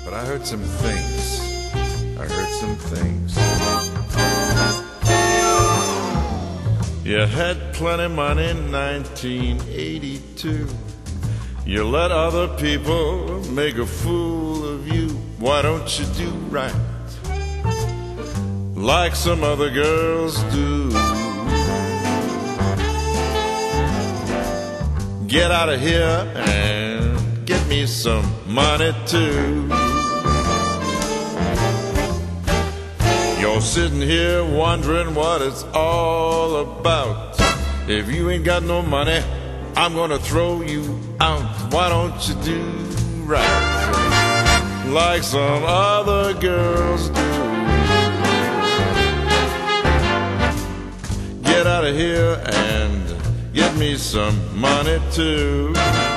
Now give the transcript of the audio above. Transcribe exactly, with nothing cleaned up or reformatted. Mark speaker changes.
Speaker 1: But I heard some things. I heard some things. You had plenty money in nineteen eighty-two. You let other people make a fool of you. Why don't you do right like some other girls do? Get out of here and get me some money too. You're sitting here wondering what it's all about. If you ain't got no money, I'm gonna throw you out. Why don't you do right like some other girls do? Get out of here and get me some money too.